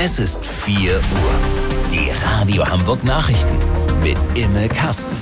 Es ist 4 Uhr. Die Radio Hamburg Nachrichten mit Imme Kasten.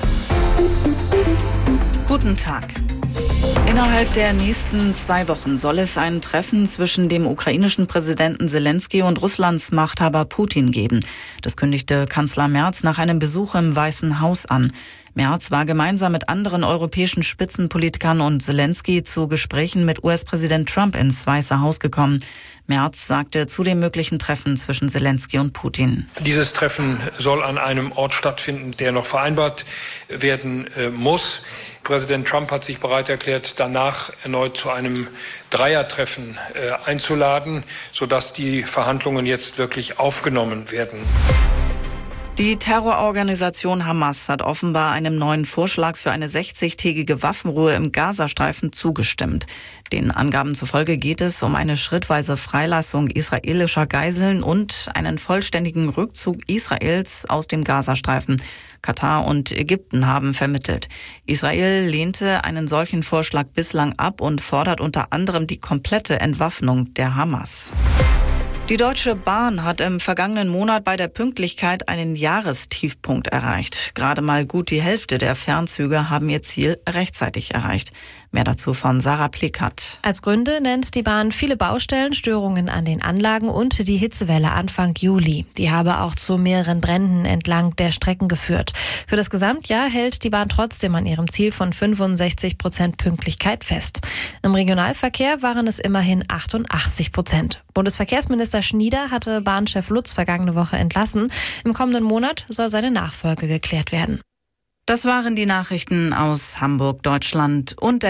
Guten Tag. Innerhalb der nächsten 2 Wochen soll es ein Treffen zwischen dem ukrainischen Präsidenten Selenskyj und Russlands Machthaber Putin geben. Das kündigte Kanzler Merz nach einem Besuch im Weißen Haus an. Merz war gemeinsam mit anderen europäischen Spitzenpolitikern und Selenskyj zu Gesprächen mit US-Präsident Trump ins Weiße Haus gekommen. Merz sagte zu dem möglichen Treffen zwischen Selenskyj und Putin: Dieses Treffen soll an einem Ort stattfinden, der noch vereinbart werden muss. Präsident Trump hat sich bereit erklärt, danach erneut zu einem Dreiertreffen einzuladen, sodass die Verhandlungen jetzt wirklich aufgenommen werden. Die Terrororganisation Hamas hat offenbar einem neuen Vorschlag für eine 60-tägige Waffenruhe im Gazastreifen zugestimmt. Den Angaben zufolge geht es um eine schrittweise Freilassung israelischer Geiseln und einen vollständigen Rückzug Israels aus dem Gazastreifen. Katar und Ägypten haben vermittelt. Israel lehnte einen solchen Vorschlag bislang ab und fordert unter anderem die komplette Entwaffnung der Hamas. Die Deutsche Bahn hat im vergangenen Monat bei der Pünktlichkeit einen Jahrestiefpunkt erreicht. Gerade mal gut die Hälfte der Fernzüge haben ihr Ziel rechtzeitig erreicht. Mehr dazu von Sarah Plickert. Als Gründe nennt die Bahn viele Baustellen, Störungen an den Anlagen und die Hitzewelle Anfang Juli. Die habe auch zu mehreren Bränden entlang der Strecken geführt. Für das Gesamtjahr hält die Bahn trotzdem an ihrem Ziel von 65% Pünktlichkeit fest. Im Regionalverkehr waren es immerhin 88%. Bundesverkehrsminister Schnieder hatte Bahnchef Lutz vergangene Woche entlassen. Im kommenden Monat soll seine Nachfolge geklärt werden. Das waren die Nachrichten aus Hamburg, Deutschland und der